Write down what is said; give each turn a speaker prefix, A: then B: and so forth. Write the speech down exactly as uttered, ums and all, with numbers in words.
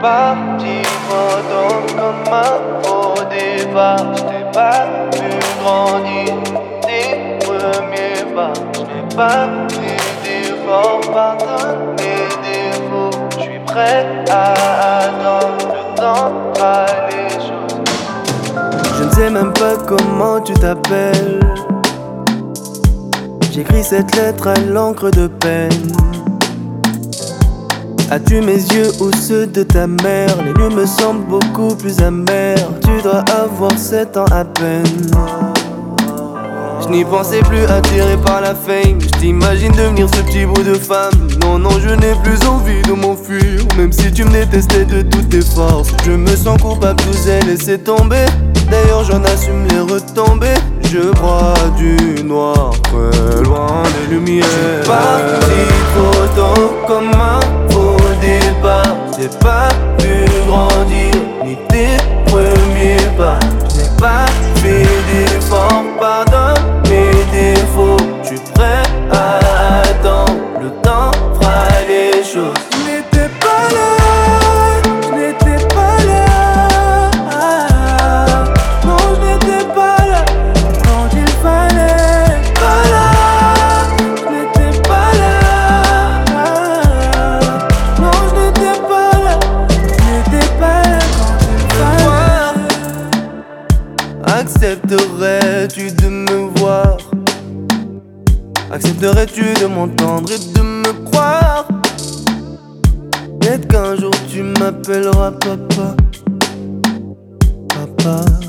A: parti trop tôt comme un faux départ. Je n'ai pas vu grandir tes premiers pas. Je n'ai pas fait d'efforts, pardonne mes défauts. Je suis prêt à attendre, le temps fera les choses.
B: Je ne sais même pas comment tu t'appelles. J'écris cette lettre à l'encre de peine. As-tu mes yeux ou ceux de ta mère? Les nuits me semblent beaucoup plus amères. Tu dois avoir sept ans à peine. Je n'y pensais plus, attiré par la fame. Je t'imagine devenir ce petit bout de femme. Non, non, je n'ai plus envie de m'enfuir. Même si tu me détestais de toutes tes forces, je me sens coupable, je vous ai laissé tomber. D'ailleurs j'en assume les retombées. Je broie du noir, très loin des lumières.
A: Je suis parti trop tôt comme un faux départ.
B: J'ai pas pu grandir, ni tes premiers pas.
A: Je n'ai pas
B: Fais d'efforts, pardonne mes défauts. Je suis prêt à attendre, le temps fera les choses.
A: Je n'étais pas là, je n'étais pas là. Non, je n'étais pas là quand il fallait. Pas là, je n'étais pas là. Non, je n'étais pas là, je n'étais pas là quand il fallait.
B: Accepterais-tu de me voir? Accepterais-tu de m'entendre et de me croire? Peut-être qu'un jour tu m'appelleras papa, papa.